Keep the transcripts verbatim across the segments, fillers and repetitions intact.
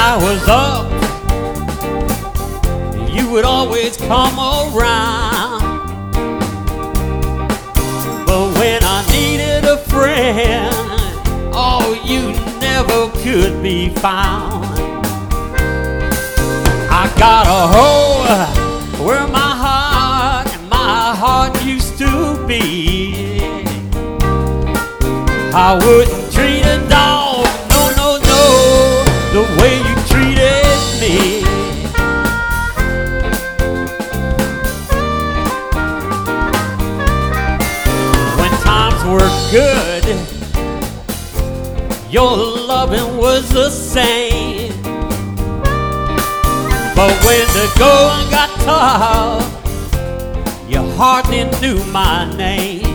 I was up, you would always come around. But when I needed a friend, oh, you never could be found. I got a hole where my heart, my heart used to be. I wouldn't treat a dog, no, no, no, the way you treated me. When times were good, your loving was the same. But when the going got tough, you hardly knew my name.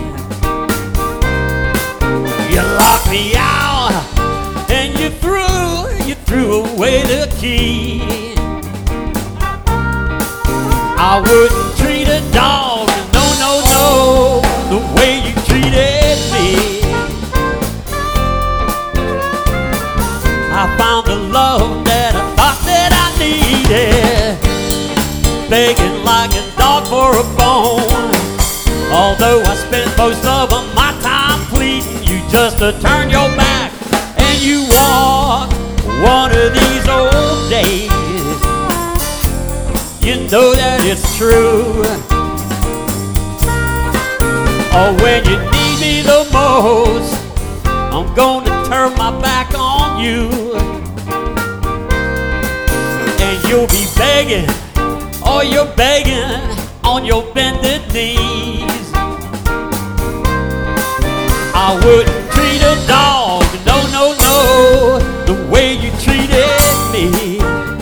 You locked me out and you threw, you threw away the key. I wouldn't treat a dog, no, no, no, the way you treated me. I found the love that I thought that I needed, begging like a dog for a bone. Although I spent most of my time pleading, you just to turn your back and you walk one of these old days. You know that it's true. Oh, when you need me the most, I'm gonna turn my back on you. And you'll be begging, oh, you're begging on your bended knees. I wouldn't treat a dog, no, no, no, the way you treated me.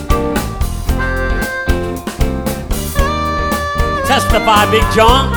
Testify, Big John.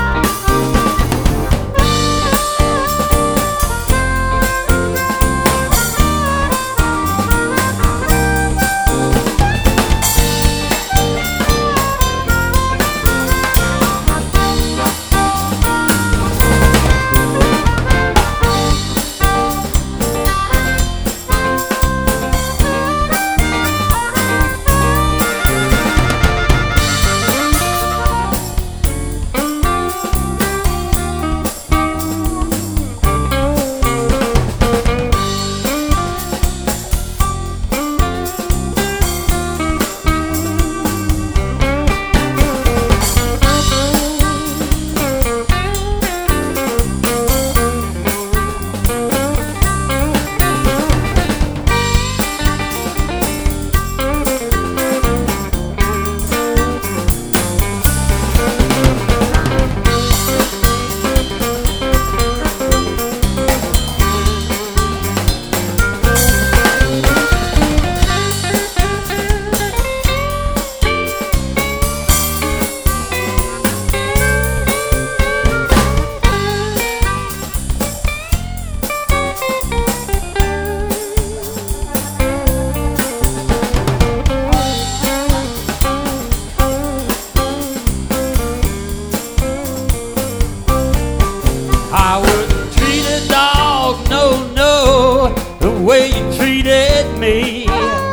I wouldn't treat a dog, no, no, the way you treated me.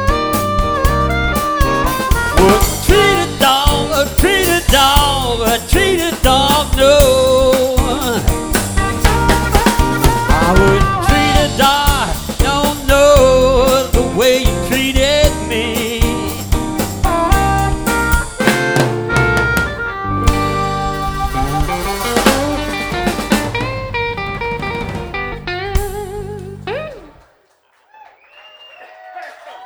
Wouldn't treat a dog, uh, treat a dog, uh, treat a dog, no. I wouldn't treat a dog, no, no, the way you treated me.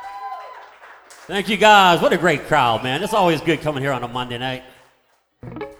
Thank you guys. What a great crowd, man. It's always good coming here on a Monday night.